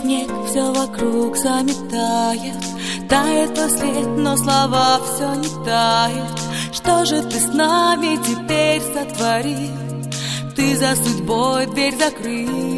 снег все вокруг заметает, тает твой след, но слова все не тают. Что же ты с нами теперь сотворил? Ты за судьбой дверь закрыл.